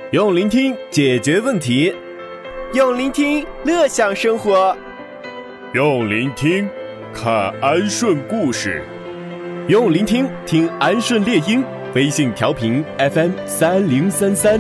用聆听解决问题， 用聆听乐享生活， 用聆听看安顺故事， 用聆听听安顺猎鹰。微信调频 FM3033。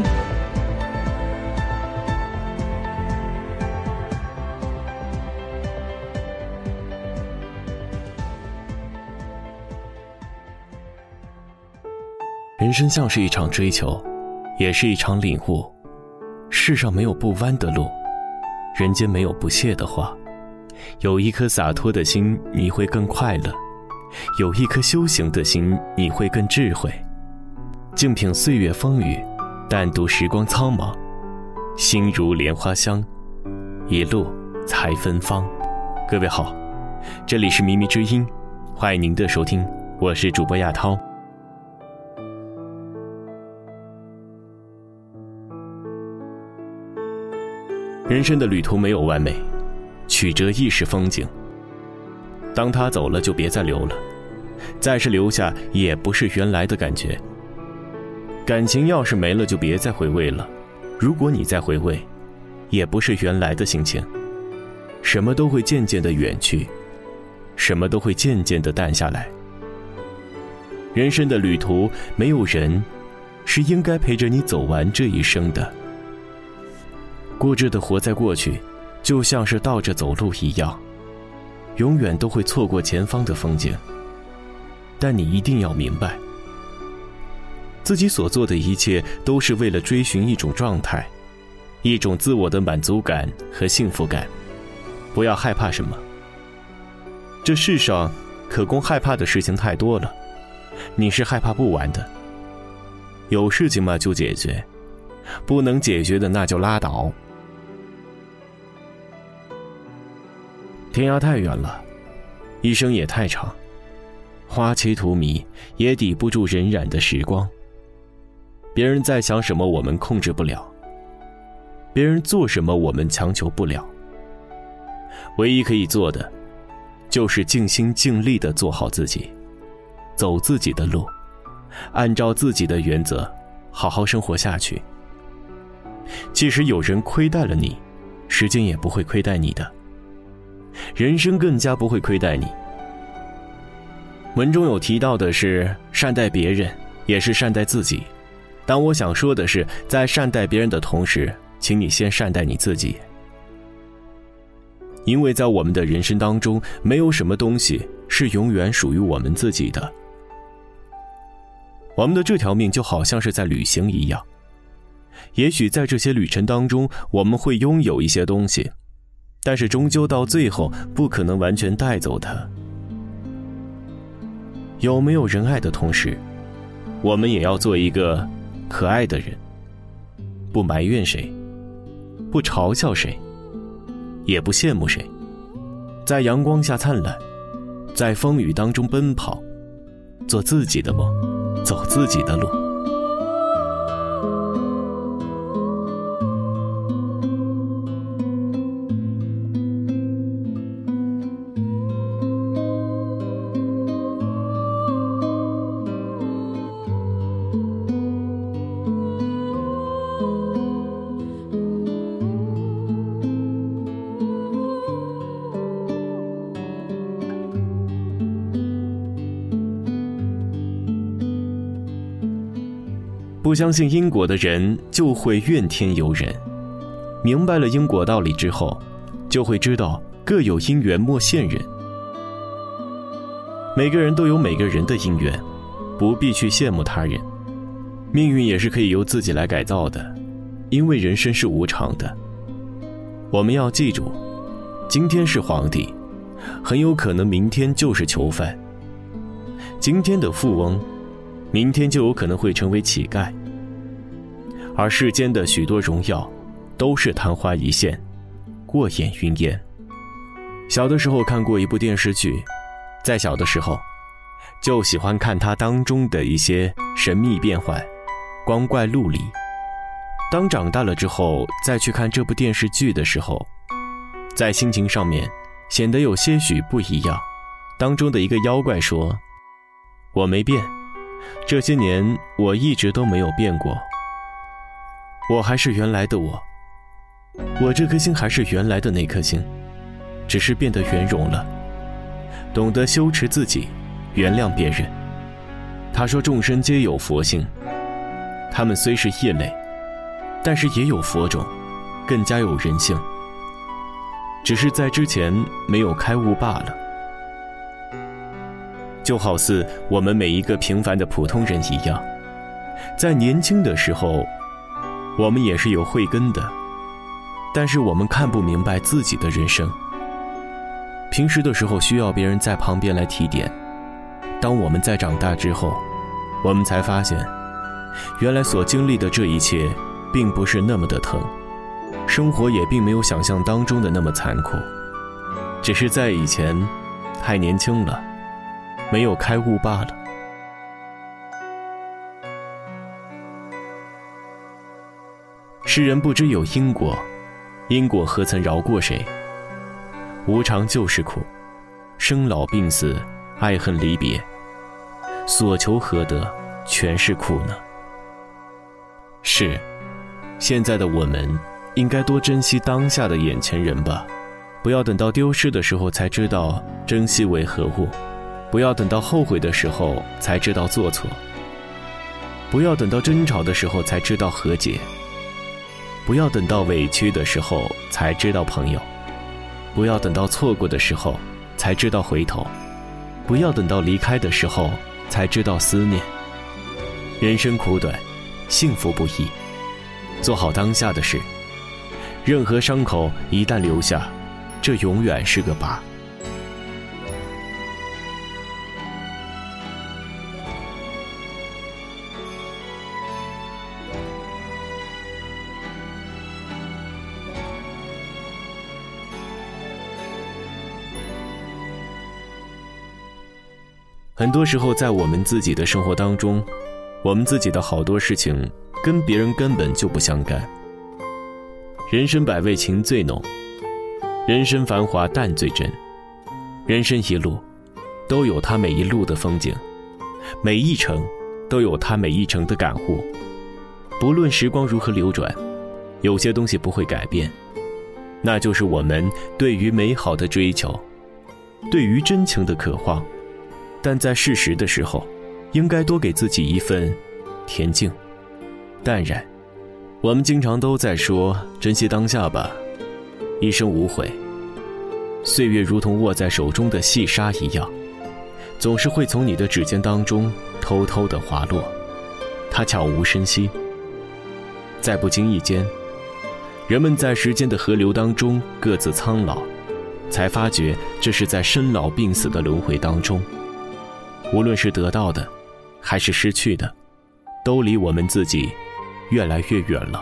人生像是一场追求，也是一场领悟。世上没有不弯的路，人间没有不谢的话。有一颗洒脱的心，你会更快乐；有一颗修行的心，你会更智慧。静品岁月风雨，淡读时光苍茫。心如莲花香，一路才芬芳。各位好，这里是靡靡之音，欢迎您的收听，我是主播亚涛。人生的旅途没有完美，曲折亦是风景。当他走了就别再留了，再是留下也不是原来的感觉。感情要是没了就别再回味了，如果你再回味，也不是原来的心情。什么都会渐渐的远去，什么都会渐渐的淡下来。人生的旅途，没有人是应该陪着你走完这一生的。固执的活在过去，就像是倒着走路一样，永远都会错过前方的风景。但你一定要明白，自己所做的一切都是为了追寻一种状态，一种自我的满足感和幸福感。不要害怕什么，这世上可供害怕的事情太多了，你是害怕不完的。有事情嘛就解决，不能解决的那就拉倒。天涯太远了，一生也太长，花期荼蘼也抵不住荏苒的时光。别人在想什么我们控制不了，别人做什么我们强求不了。唯一可以做的，就是尽心尽力地做好自己，走自己的路，按照自己的原则好好生活下去。即使有人亏待了你，时间也不会亏待你的，人生更加不会亏待你。文中有提到的是善待别人，也是善待自己。但我想说的是，在善待别人的同时，请你先善待你自己。因为在我们的人生当中，没有什么东西是永远属于我们自己的。我们的这条命就好像是在旅行一样，也许在这些旅程当中，我们会拥有一些东西，但是终究到最后不可能完全带走它。有没有人爱的同时，我们也要做一个可爱的人，不埋怨谁，不嘲笑谁，也不羡慕谁，在阳光下灿烂，在风雨当中奔跑，做自己的梦，走自己的路。不相信因果的人就会怨天尤人，明白了因果道理之后，就会知道各有因缘莫羡人。每个人都有每个人的因缘，不必去羡慕他人。命运也是可以由自己来改造的，因为人生是无常的。我们要记住，今天是皇帝，很有可能明天就是囚犯；今天的富翁，明天就有可能会成为乞丐。而世间的许多荣耀都是昙花一现，过眼云烟。小的时候看过一部电视剧，在小的时候就喜欢看它当中的一些神秘变幻，光怪陆离。当长大了之后再去看这部电视剧的时候，在心情上面显得有些许不一样。当中的一个妖怪说，我没变，这些年我一直都没有变过。 我还是原来的我，我这颗心还是原来的那颗心，只是变得圆融了，懂得羞耻自己，原谅别人。他说众生皆有佛性，他们虽是异类，但是也有佛种，更加有人性，只是在之前没有开悟罢了。就好似我们每一个平凡的普通人一样，在年轻的时候我们也是有慧根的，但是我们看不明白自己的人生，平时的时候需要别人在旁边来提点。当我们在长大之后，我们才发现原来所经历的这一切并不是那么的疼，生活也并没有想象当中的那么残酷，只是在以前太年轻了，没有开悟罢了。世人不知有因果，因果何曾饶过谁？无常就是苦，生老病死，爱恨离别，所求何得，全是苦呢？是，现在的我们应该多珍惜当下的眼前人吧，不要等到丢失的时候才知道珍惜为何物，不要等到后悔的时候才知道做错，不要等到争吵的时候才知道和解，不要等到委屈的时候才知道朋友，不要等到错过的时候才知道回头，不要等到离开的时候才知道思念。人生苦短，幸福不易，做好当下的事，任何伤口一旦留下，这永远是个疤。很多时候在我们自己的生活当中，我们自己的好多事情跟别人根本就不相干。人生百味情最浓，人生繁华淡最真，人生一路都有它每一路的风景，每一程都有它每一程的感悟。不论时光如何流转，有些东西不会改变，那就是我们对于美好的追求，对于真情的渴望。但在适时的时候，应该多给自己一份恬静淡然。我们经常都在说珍惜当下吧，一生无悔。岁月如同握在手中的细沙一样，总是会从你的指尖当中偷偷地滑落，它悄无声息。在不经意间，人们在时间的河流当中各自苍老，才发觉这是在生老病死的轮回当中，无论是得到的还是失去的，都离我们自己越来越远了。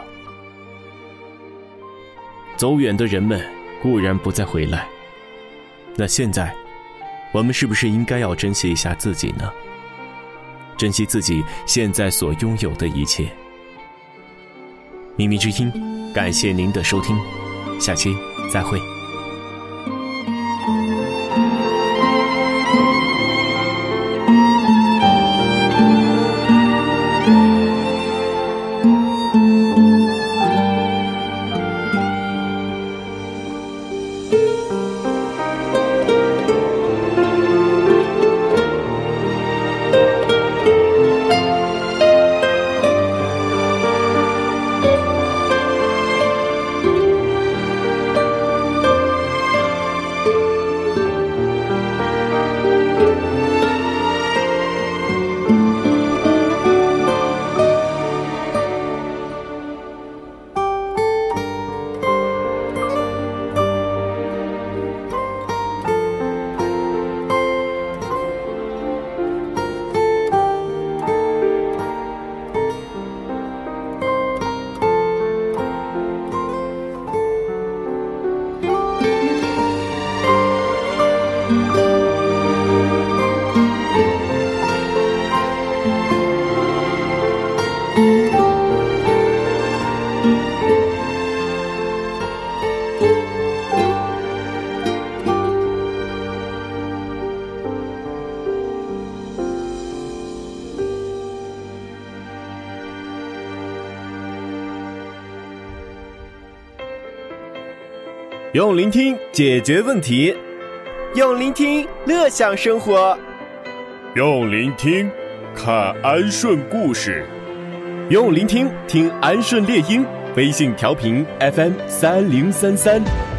走远的人们固然不再回来，那现在我们是不是应该要珍惜一下自己呢？珍惜自己现在所拥有的一切。秘密之音，感谢您的收听，下期再会。 用聆听解决问题，用聆听乐享生活， 用聆听看安顺故事， 用聆听听安顺猎鹰。微信调频 FM3033。